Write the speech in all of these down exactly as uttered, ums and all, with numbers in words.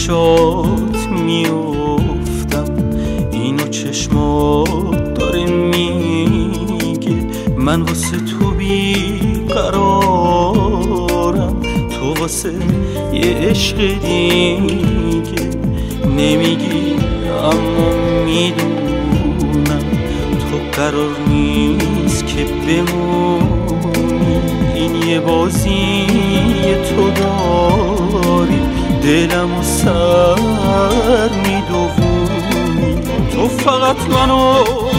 چشات میافتم، اینو چشمات داره میگه من واسه تو بیقرارم، تو واسه یه عشق دیگه نمیگی اما میدونم تو قرار نیست که بمونی، این یه بازی تو داری دلمو سر میدوونی، تو فقط منو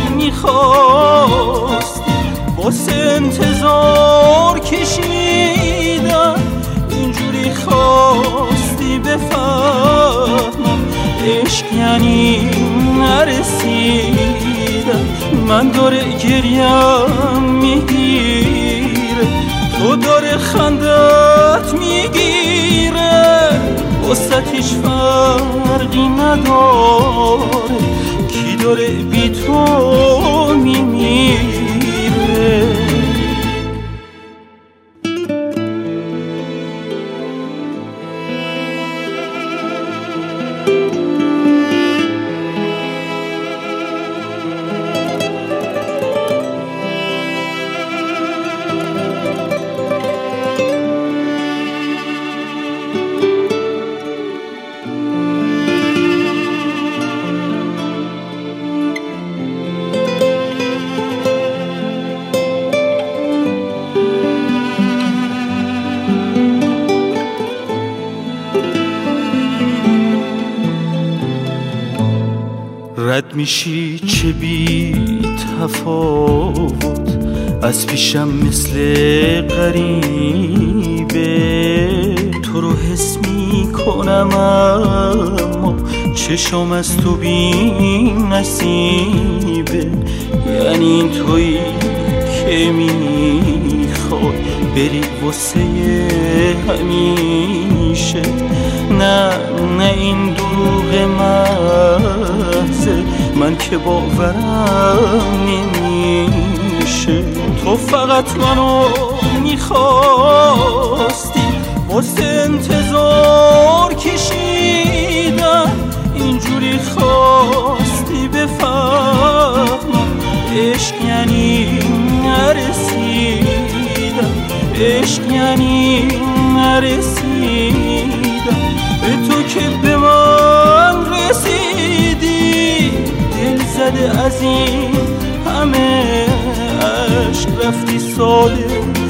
میخواستی واسه انتظار کشیدم، اینجوری خواستی بفهمم عشق یعنی نرسیدم، من داره گریم میگیره تو داره خندت میگیره، وسط هیچ فرقی نداره کی داره بی تو میمیره. رد میشی چه بی تفاوت از پیشم مثل غریبه، تو رو حس میکنم اما چشم از تو بی نصیبه، یعنی این تویی که میخوای بری واسه همیشه، نه نه این دروغ محضه من که باورم نمیشه، تو فقط منو میخواستی واسه انتظار کشیدم، اینجوری خواستی بفهمم عشق یعنی نرسیدم، عشق یعنی نرسیدم به تو که به من رسیدی، دل زده از این همه عشق رفتی ساده